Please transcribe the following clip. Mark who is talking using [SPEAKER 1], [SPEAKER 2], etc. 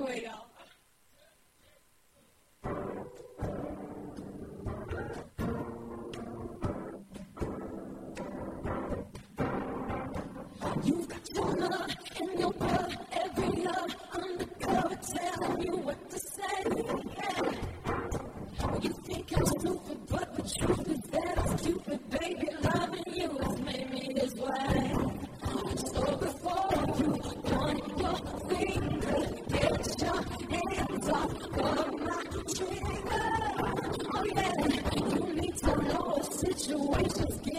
[SPEAKER 1] we go. You've got your love and your blood, every love undercover, telling you what to say. Yeah. You think I'm stupid, but the truth is that I'm stupid, baby. Loving you has made me this way. So before you point your finger, get your hands off of my trigger. Oh yeah, you need to know situations.